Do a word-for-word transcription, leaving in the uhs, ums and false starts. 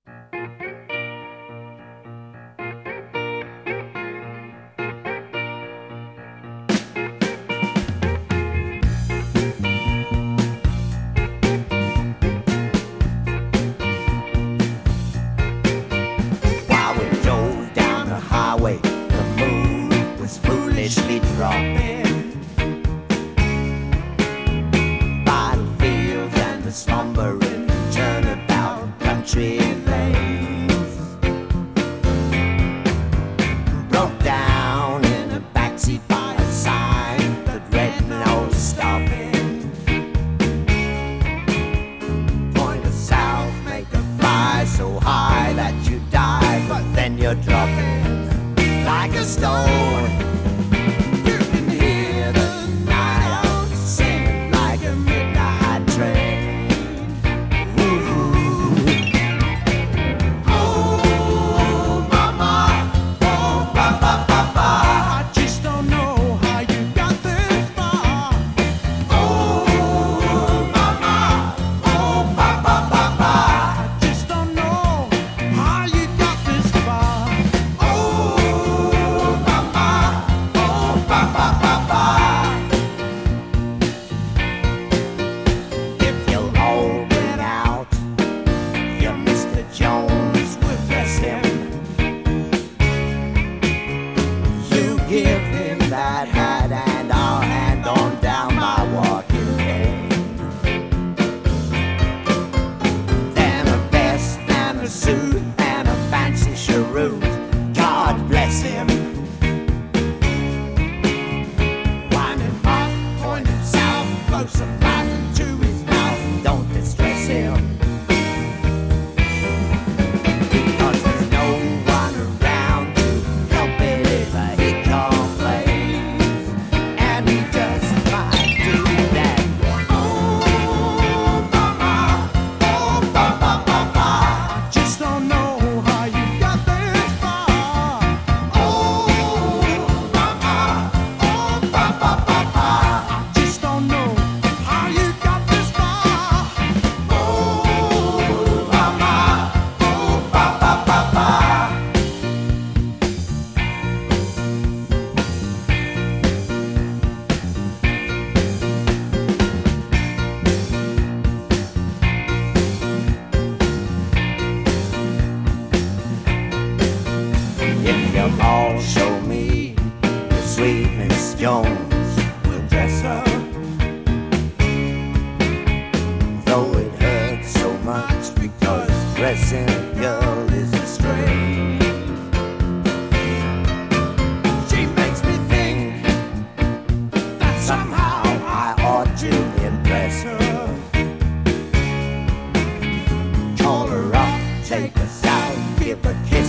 While we drove down the highway, the moon was foolishly dropping. Battlefields and the slumbering turnabout country lanes broke down in a backseat by a sign that read no stopping. Point of south, make a fly so high that you die, but then you're dropping like a stone. You can hear the night out singing like a midnight train. Ooh. Oh, mama, oh, ba, ba, ba, ba. I just don't know how you got this far. Oh, mama, oh, ba, ba, ba, ba. I just don't know how you got this far. Oh, mama, oh, ba, ba, ba, ba. If you'll all bring out your Mister Jones, we'll bless him. You give him that hat and I'll hand on down my walking cane. Then a vest and a suit and a fancy cheroot. God bless him. Winding up, pointing south, close a Latin to his mouth. Don't distress him, because there's no one around to help it if he complains, and he just might do that. Oh, mama, oh, ba, ba, ba, ba. I just don't know how you got this far. Oh, mama, oh, ba, ba, ba, ba. I just don't know how you got this far. Oh, mama, oh, ba, ba, ba, ba. If you'll all show me the sweet Miss Jones, we'll dress her. Though it hurts so much because dressing a girl is a strain. She makes me think that somehow I ought to impress her. Call her up, take us out, give a kiss.